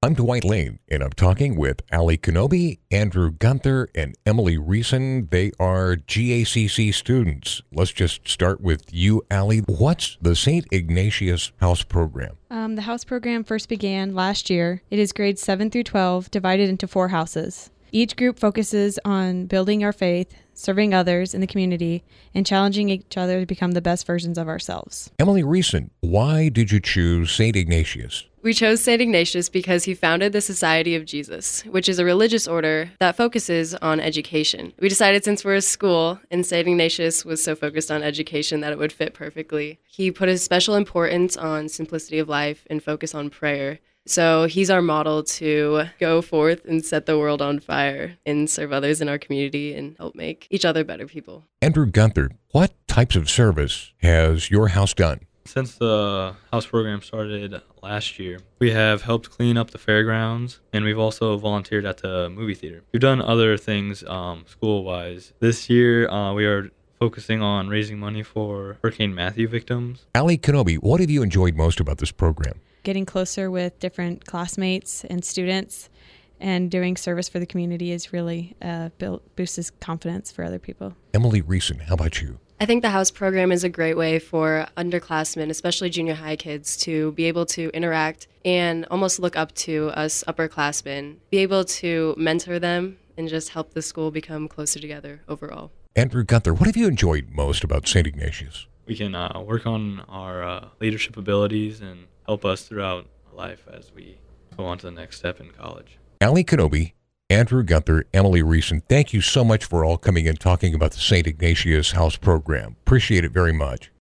I'm Dwight Lane, and I'm talking with Ali Kenobi, Andrew Gunther, and Emily Reeson. They are GACC students. Let's just start with you, Ali. What's the St. Ignatius House Program? The house program first began last year. It is grades 7 through 12, divided into 4 houses. Each group focuses on building our faith, serving others in the community, and challenging each other to become the best versions of ourselves. Emily Reeson, why did you choose St. Ignatius? We chose St. Ignatius because he founded the Society of Jesus, which is a religious order that focuses on education. We decided since we're a school and St. Ignatius was so focused on education that it would fit perfectly. He put a special importance on simplicity of life and focus on prayer. So he's our model to go forth and set the world on fire and serve others in our community and help make each other better people. Andrew Gunther, what types of service has your house done? Since the house program started last year, we have helped clean up the fairgrounds, and we've also volunteered at the movie theater. We've done other things school-wise. This year, we are focusing on raising money for Hurricane Matthew victims. Ali Kenobi, what have you enjoyed most about this program? Getting closer with different classmates and students and doing service for the community is really boosts confidence for other people. Emily Reeson, how about you? I think the house program is a great way for underclassmen, especially junior high kids, to be able to interact and almost look up to us upperclassmen, be able to mentor them and just help the school become closer together overall. Andrew Gunther, what have you enjoyed most about St. Ignatius? We can work on our leadership abilities and help us throughout life as we go on to the next step in college. Ali Kenobi, Andrew Gunther, Emily Reeson, thank you so much for all coming and talking about the St. Ignatius House Program. Appreciate it very much.